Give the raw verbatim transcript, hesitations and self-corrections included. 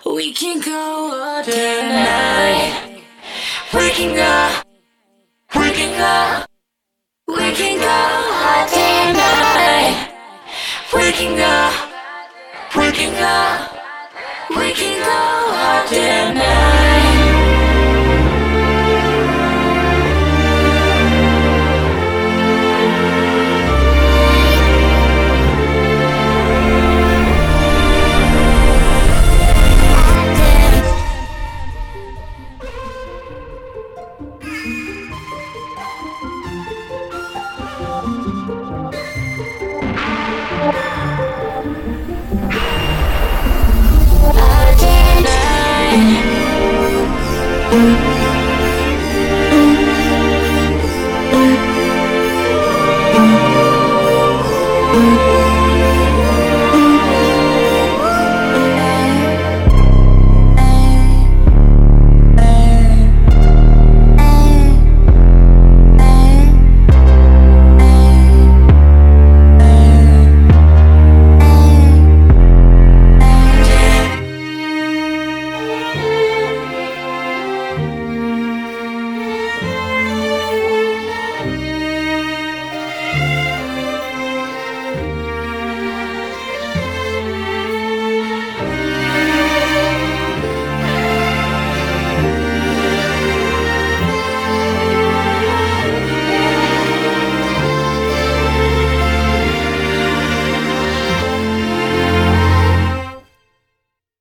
We can go all day and night. We can go, we can go, we can go all day and night. We can go, we can go, we can go all day and night. All day and night.